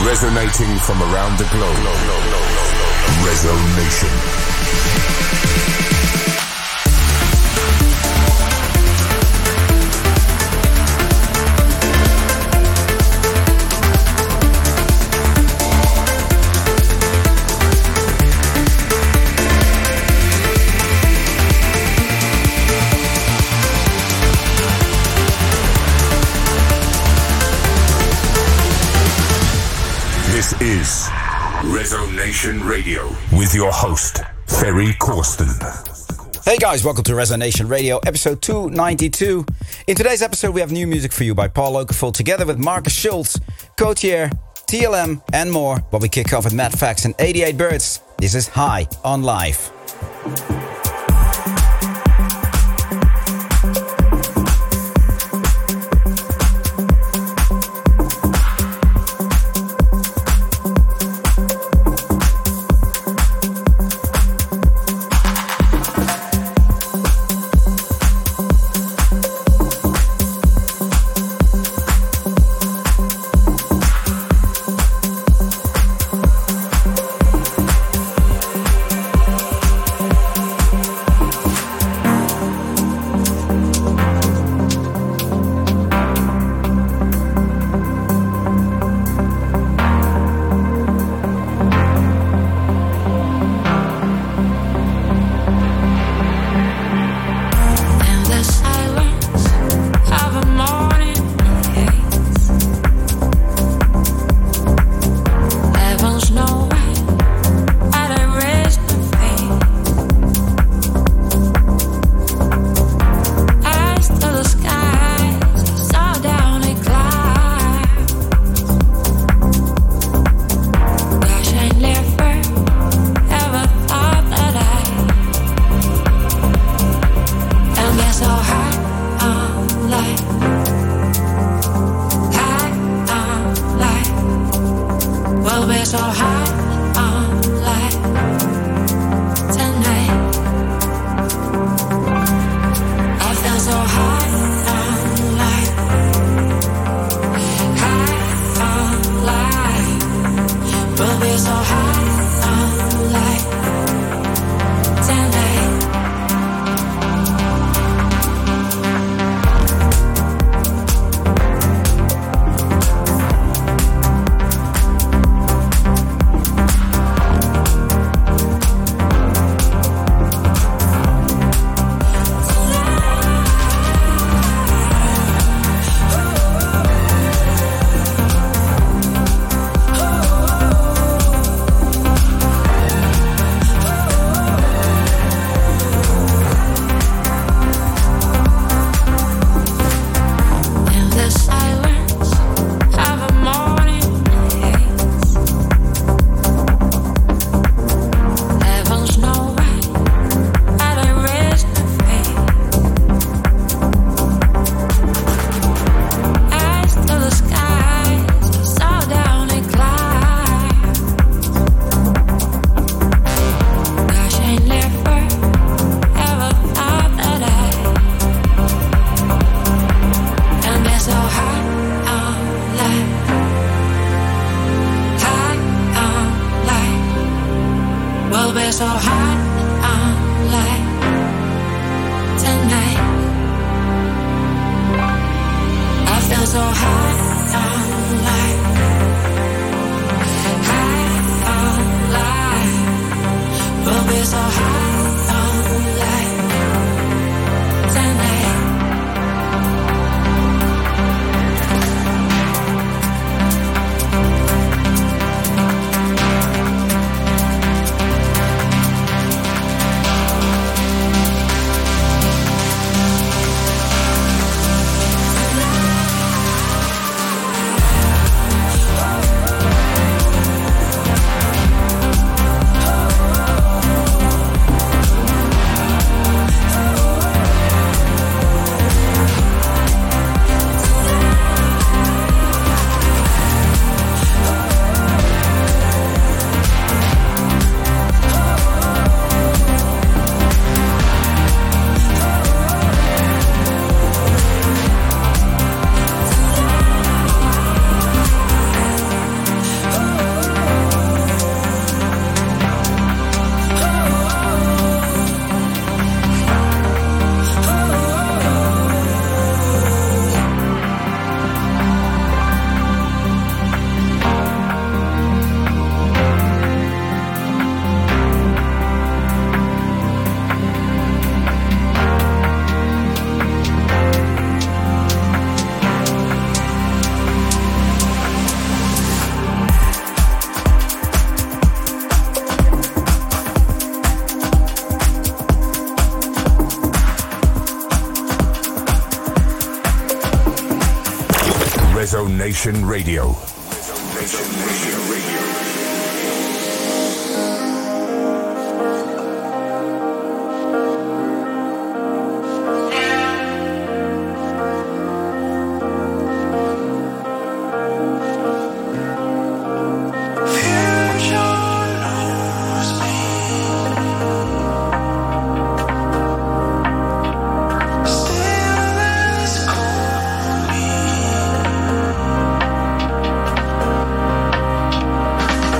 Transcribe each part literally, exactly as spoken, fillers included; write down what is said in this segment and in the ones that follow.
Resonating from around the globe. Resonation. This is Resonation Radio with your host, Ferry Corsten. Hey guys, welcome to Resonation Radio, episode two ninety-two. In today's episode, we have new music for you by Paul Oakenfold, together with Marcus Schultz, Cotier, T L M, and more. But we kick off with Matt Fax and eighty-eight Birds. This is High on Life. Rezo Nation Radio. Rezo Nation Radio. Still as cold.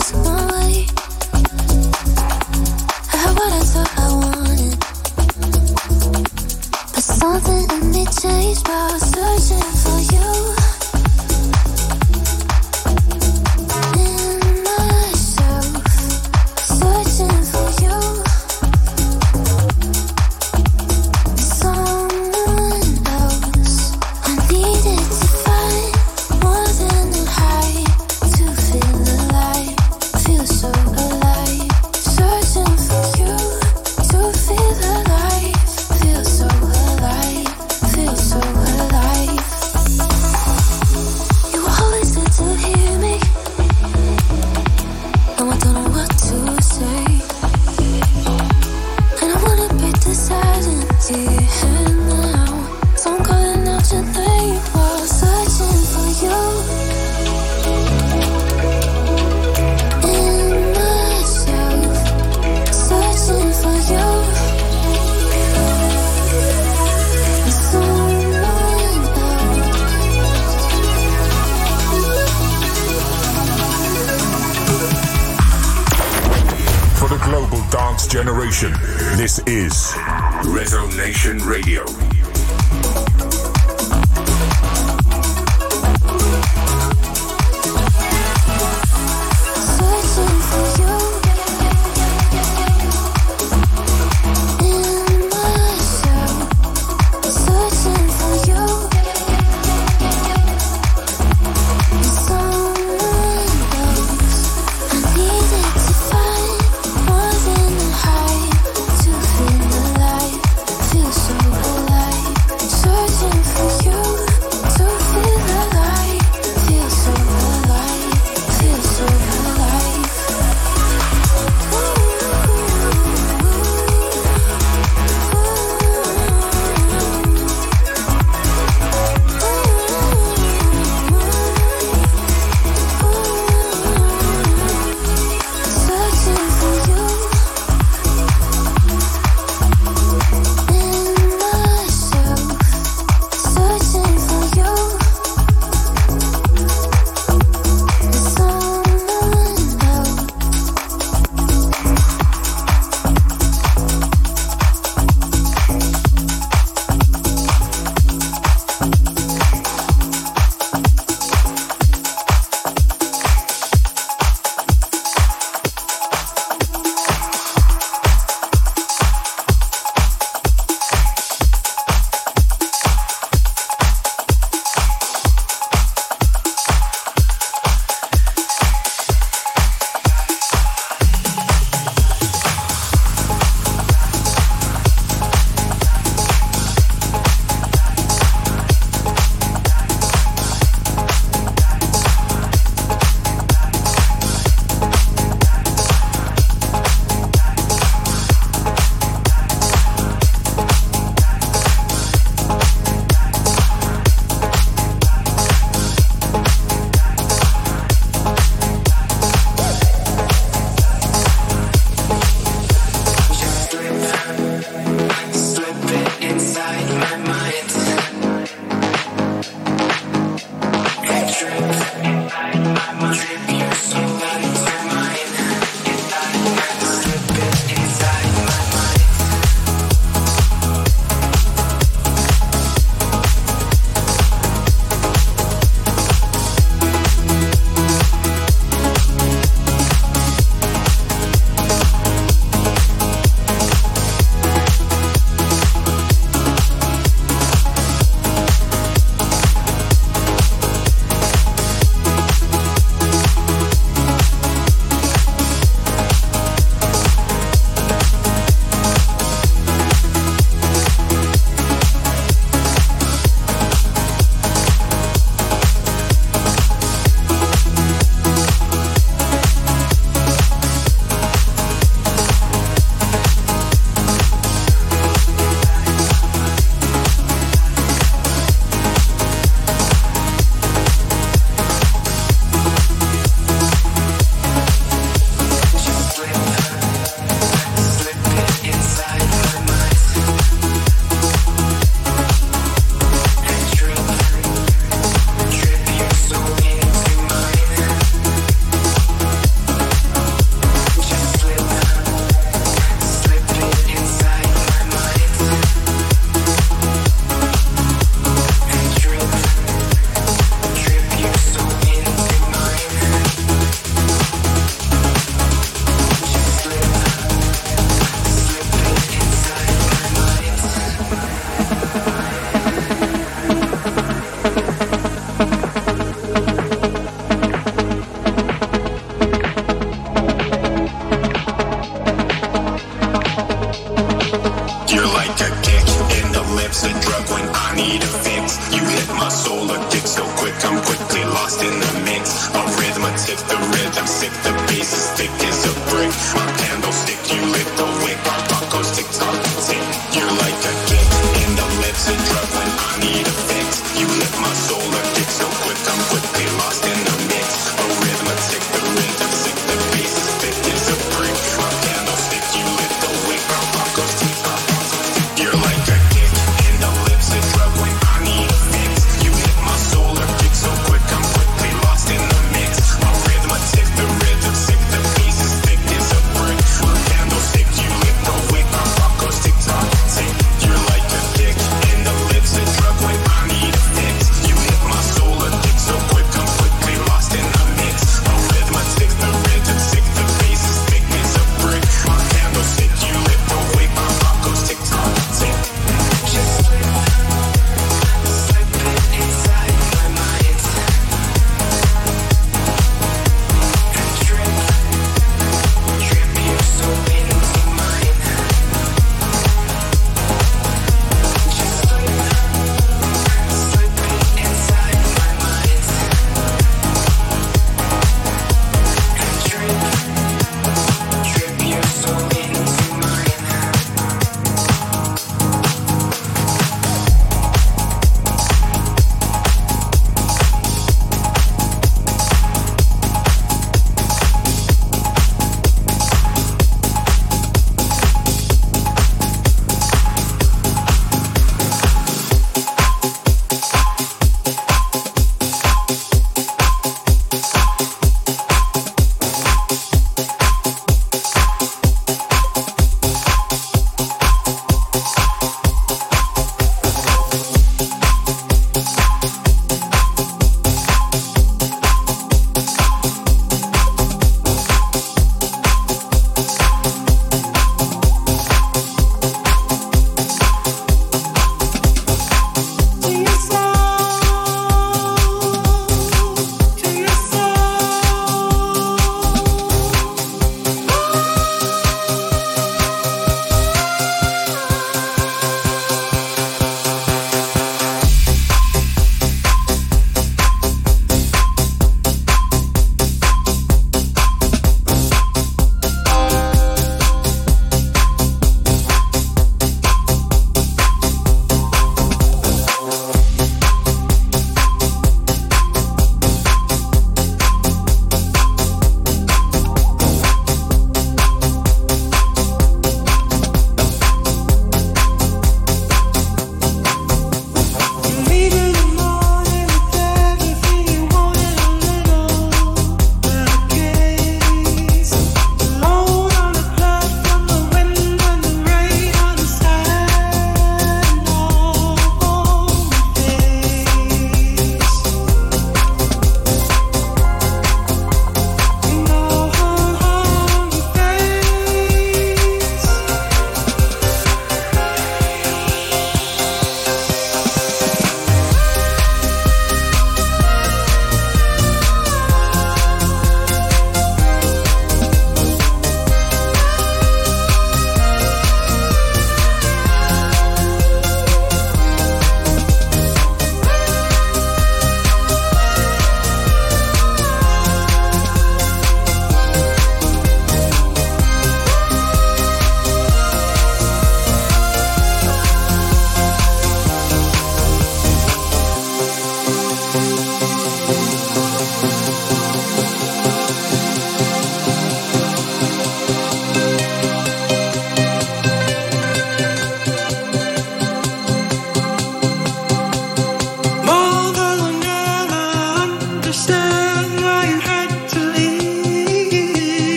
Generation. This is Resonation Radio. Feel so alive.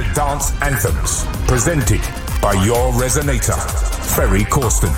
to dance anthems. Presented by your resonator, Ferry Corsten.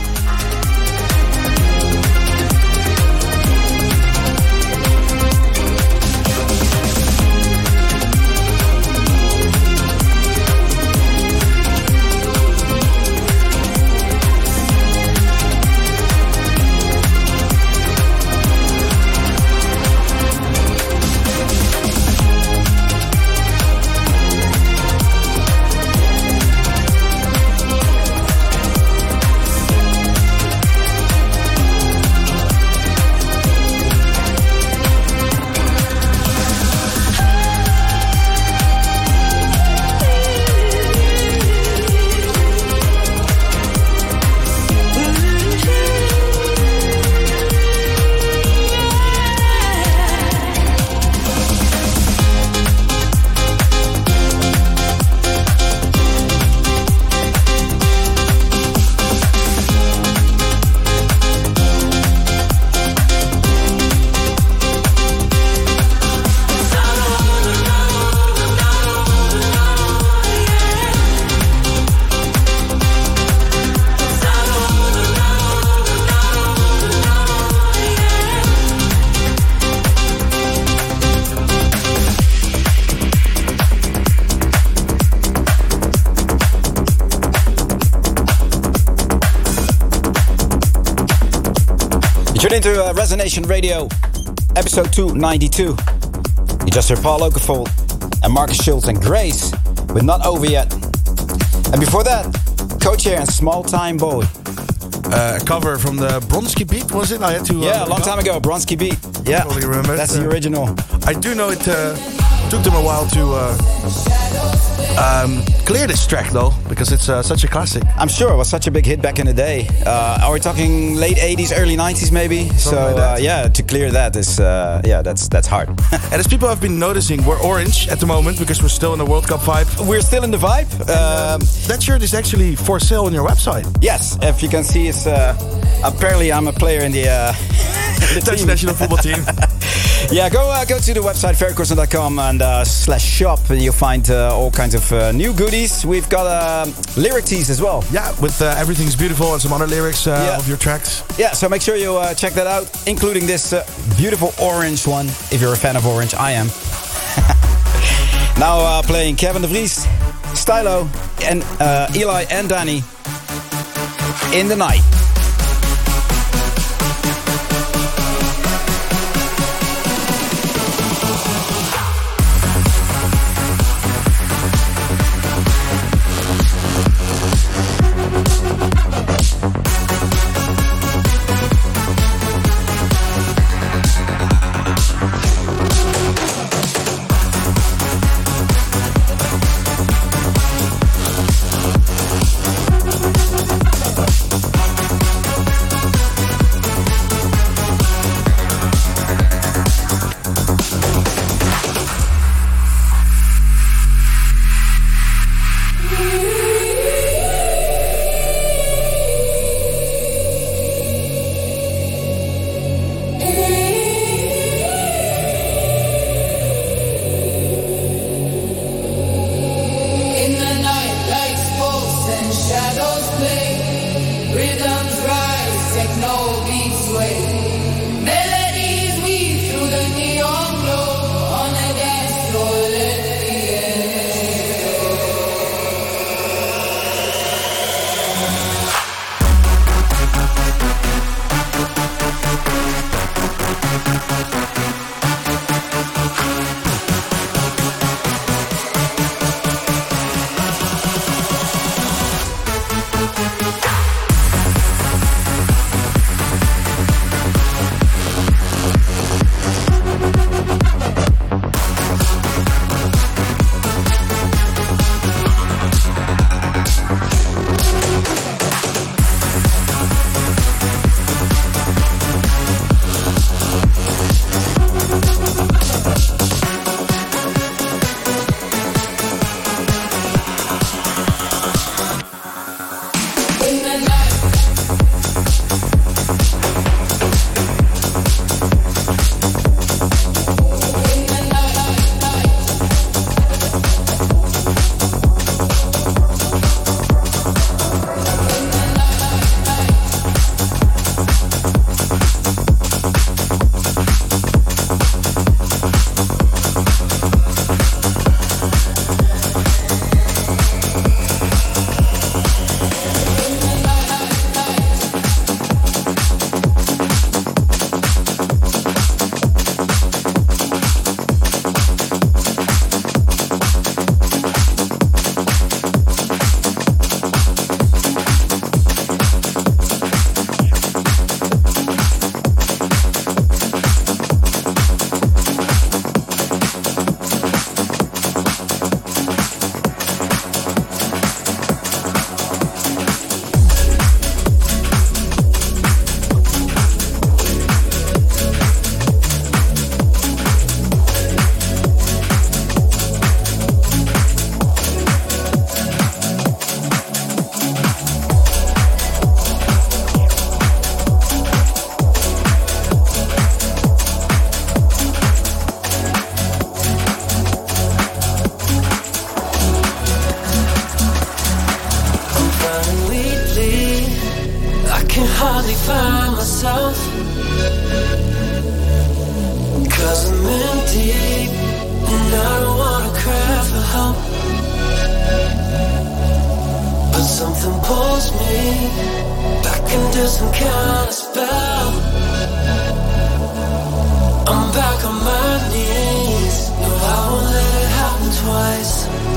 Tune into uh, Resonation Radio, episode two ninety-two. You just heard Paul Oakenfold and Marcus Schultz and Grace with Not Over Yet. And before that, Co-Chair and Small Time Boy. Uh, a cover from the Bronski Beat, was it? I had to. Uh, yeah, a long time ago, Bronski Beat. Yeah, totally remember. That's the original. I do know it uh, took them a while to uh, um, clear this track, though, because it's uh, such a classic. I'm sure it was such a big hit back in the day. Uh, are we talking late eighties, early nineties, maybe? Something so like uh, yeah, to clear that is uh, yeah, that's that's hard. And as people have been noticing, we're orange at the moment because we're still in the World Cup vibe. We're still in the vibe. Um, that shirt is actually for sale on your website. Yes, if you can see, it's uh, apparently I'm a player in the, uh, the Dutch national football team. Yeah, go uh, go to the website ferry corsten dot com and uh, slash shop, and you'll find uh, all kinds of uh, new goodies. We've got uh, lyric tees as well. Yeah, with uh, Everything's Beautiful and some other lyrics uh, yeah. of your tracks. Yeah, so make sure you uh, check that out, including this uh, beautiful orange one. If you're a fan of orange, I am. Now uh, playing Kevin de Vries, Stylo, and uh, Eli and Danny in the night. can hardly find myself, 'cause I'm in deep and I don't wanna cry for help, but something pulls me back into some kind of spell. I'm back on my knees, no I won't let it happen twice.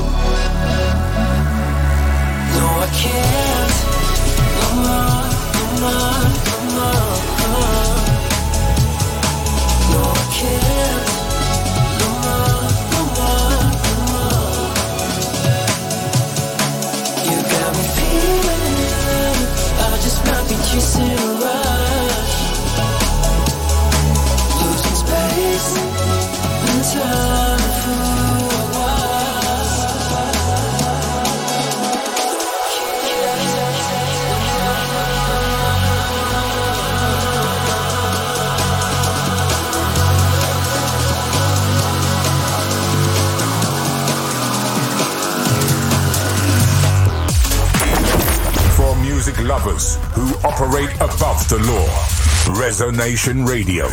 No I can't, no more, no more, no more. No I can't, no more, no more, no more. You got me feeling, I just might be chasing a rush, losing space and time for a while. For music lovers who operate above the law, Resonation Radio.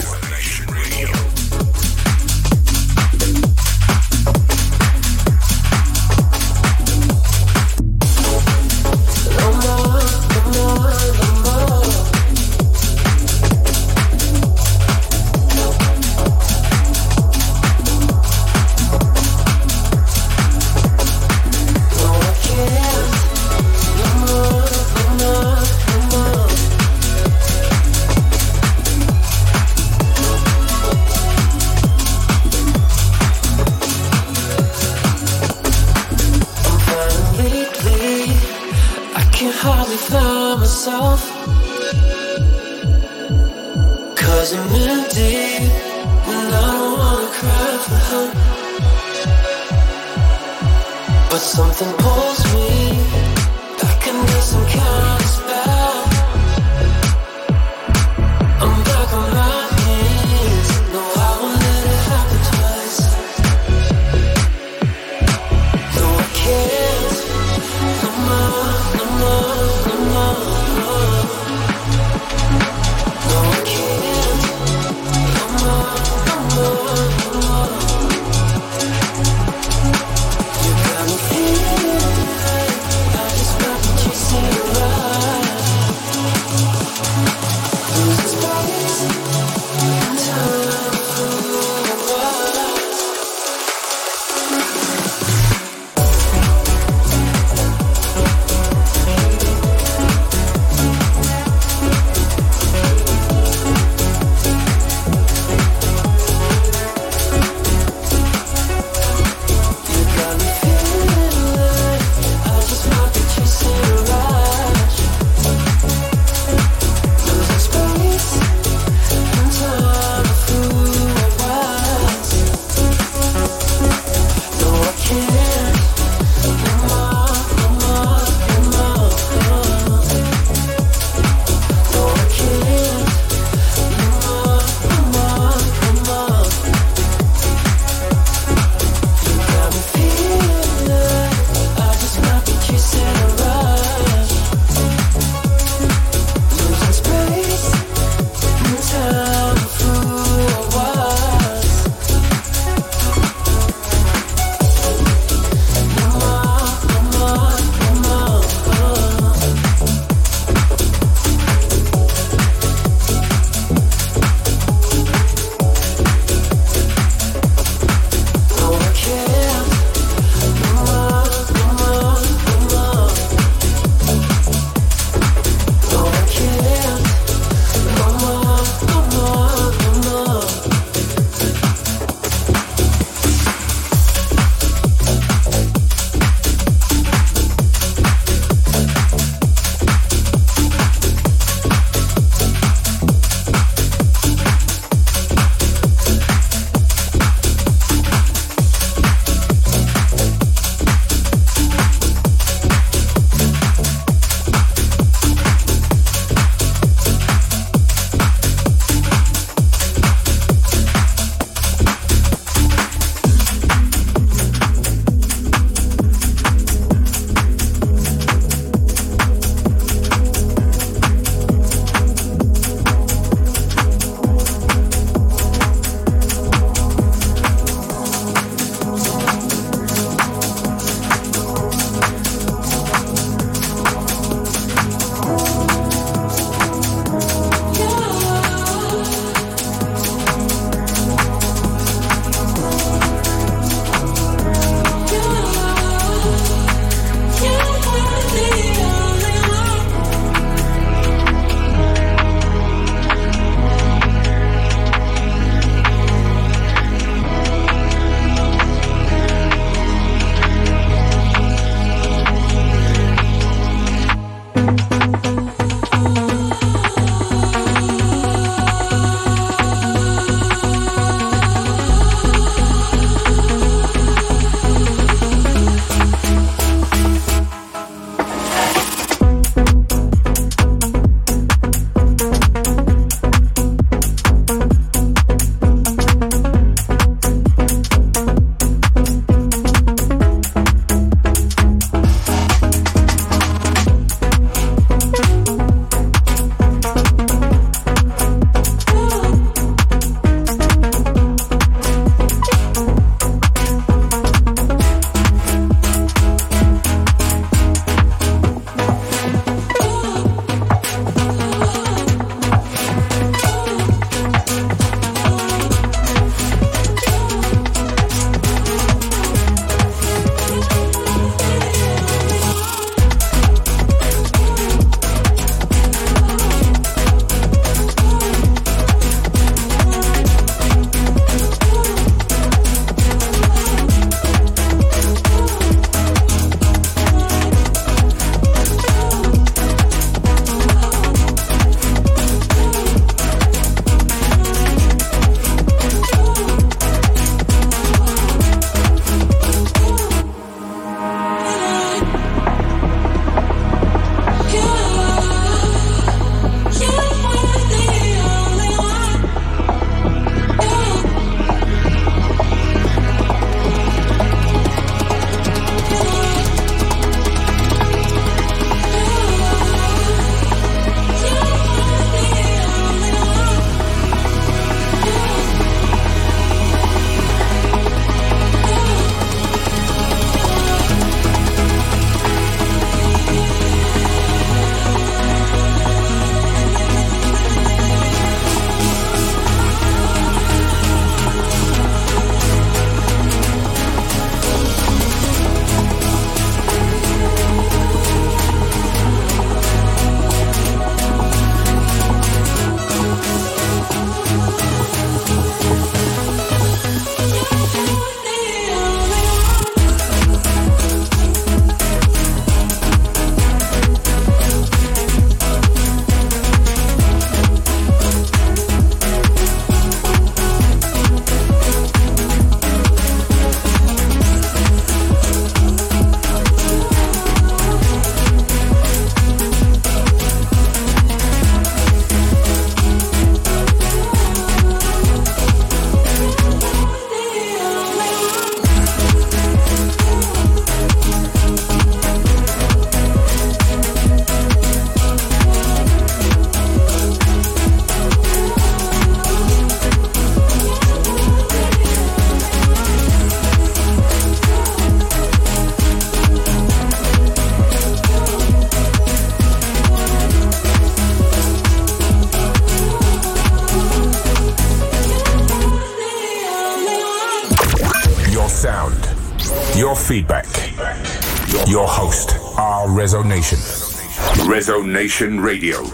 feedback. Your host, R Resonation. Resonation Radio.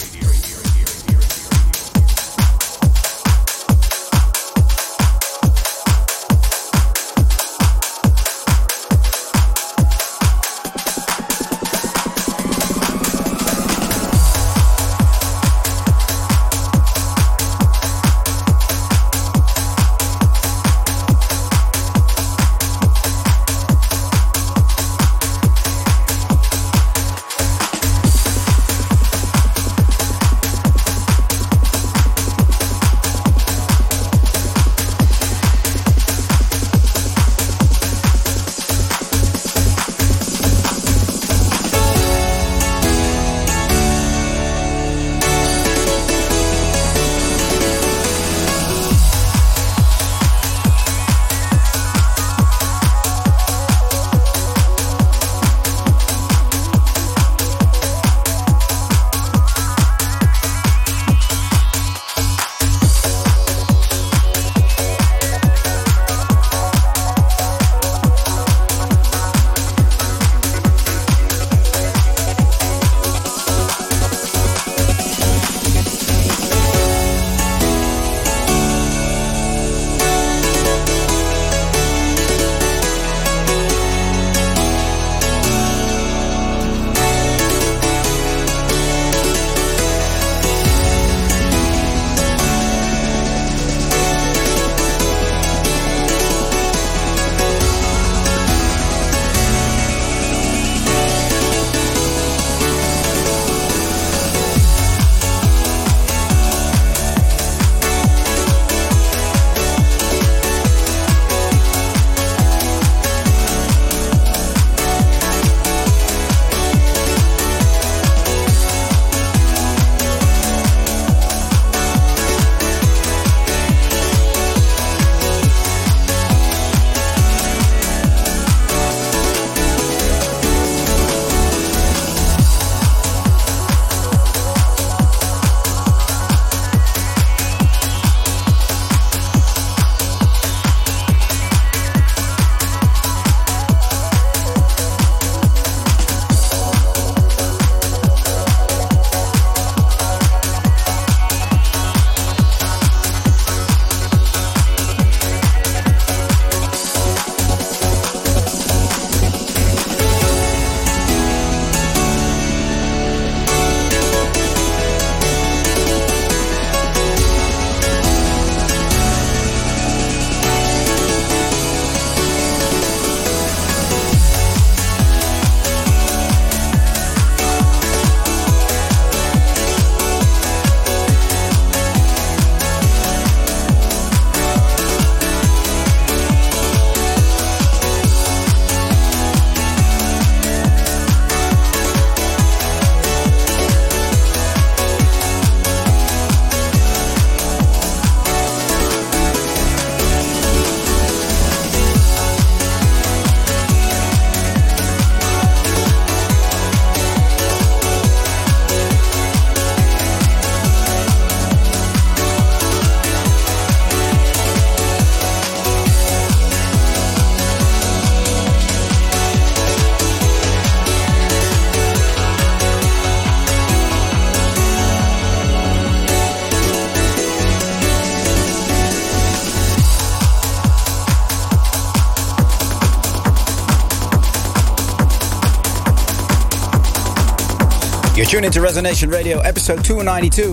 You're tuned into Resonation Radio, episode two ninety-two.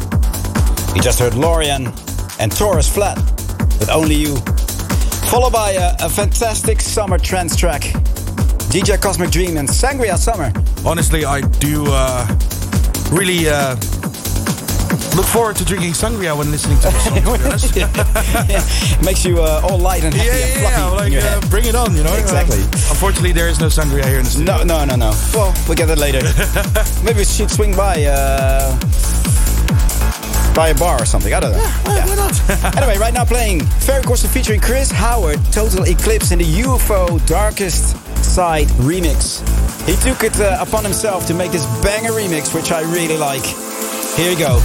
You just heard Lorian and Taurus Flat with Only You. Followed by a, a fantastic summer trance track. D J Cosmic Dream and Sangria Summer. Honestly, I do uh, really uh, look forward to drinking sangria when listening to this song, to be honest. yeah. Makes you uh, all light and happy yeah, and fluffy. Yeah, like, uh, bring it on, you know? Exactly. Uh, unfortunately, there is no sangria here in the studio. No, no, no, no. Well, we'll get that later. Maybe we should swing by uh, by a bar or something. I don't know. Yeah, yeah. Why not? Anyway, right now playing Ferry Corsten featuring Chris Howard, Total Eclipse in the U F O Darkest Side remix. He took it uh, upon himself to make this banger remix, which I really like. Here you go.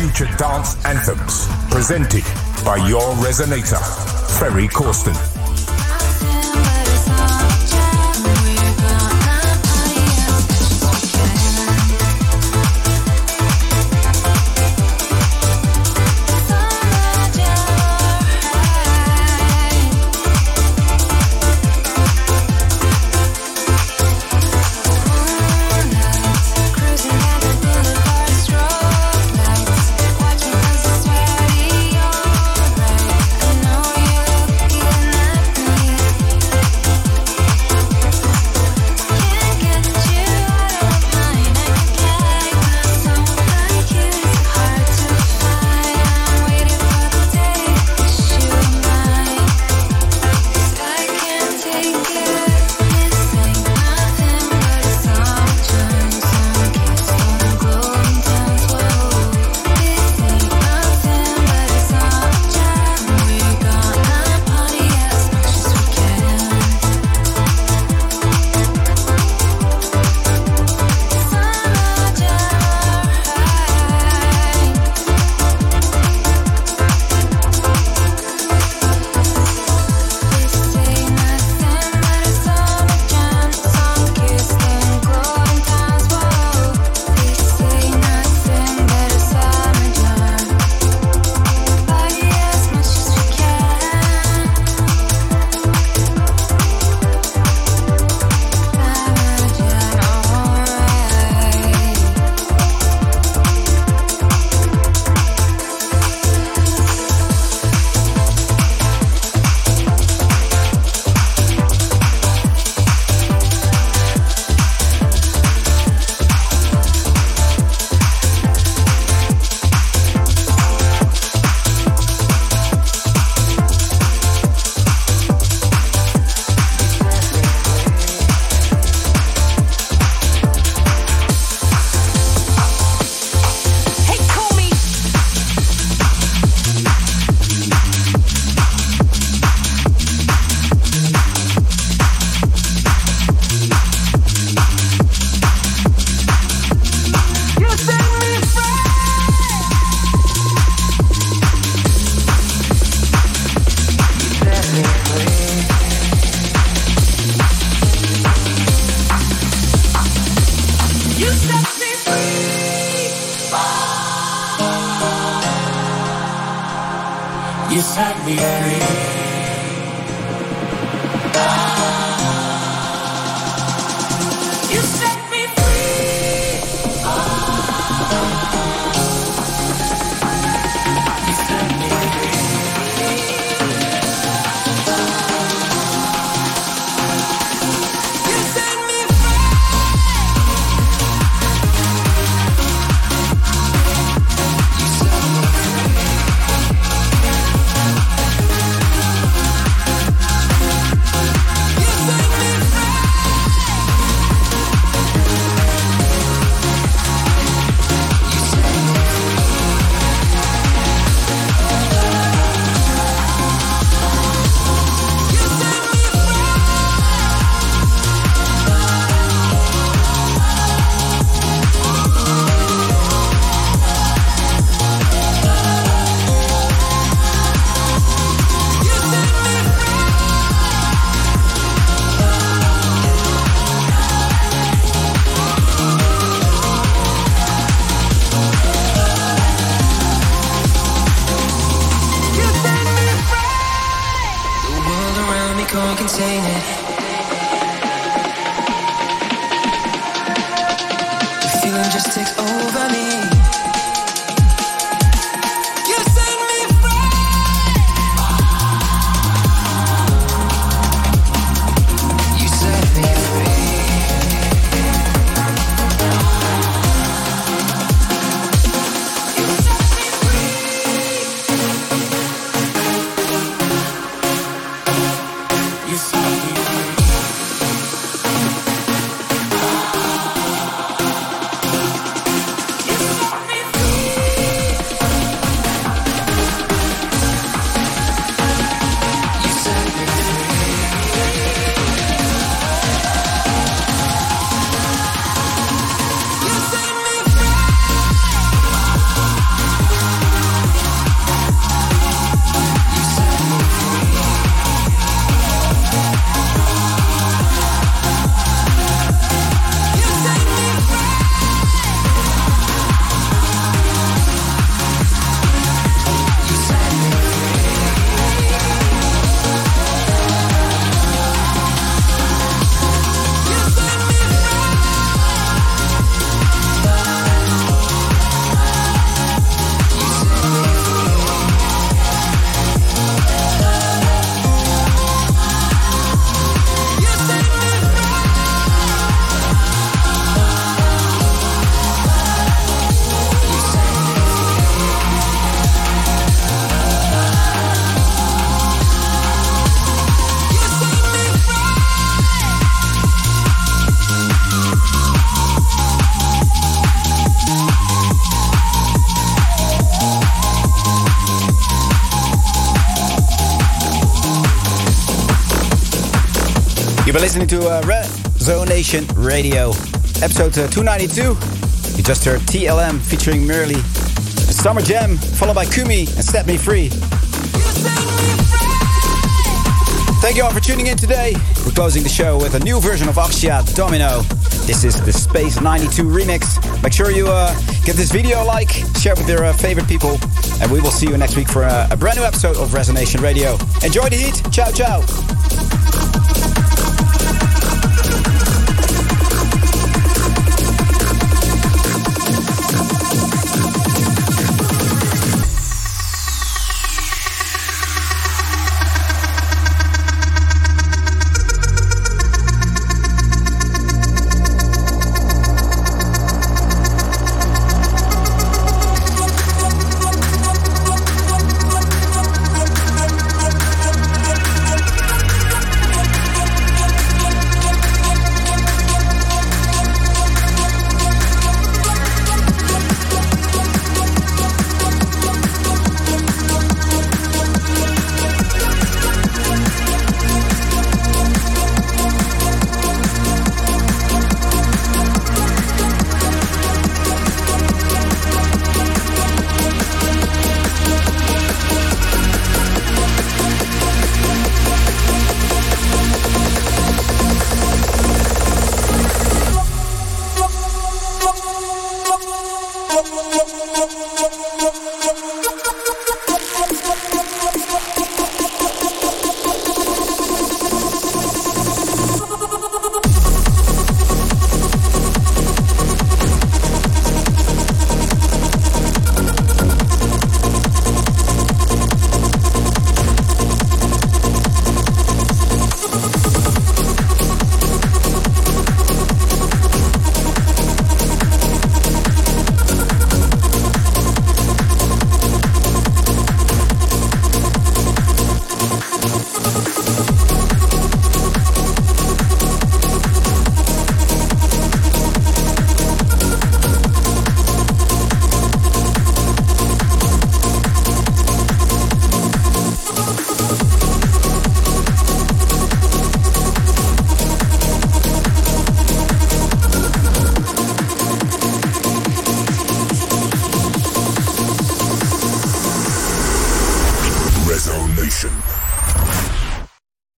Future Dance Anthems, presented by your resonator, Ferry Corsten. You set me free. You set me free. You set me free. You set me can't contain it. The feeling just takes over me. You set me free. You set me free. You set me free. You set me free. You've been listening to uh, Resonation Radio, episode uh, two ninety-two. You just heard T L M featuring Merely, a Summer Jam, followed by Kumi and Set Me Free. Thank you all for tuning in today. We're closing the show with a new version of Axia Domino. This is the Space ninety-two remix. Make sure you uh, give this video a like, share it with your uh, favorite people, and we will see you next week for a, a brand new episode of Resonation Radio. Enjoy the heat. Ciao, ciao.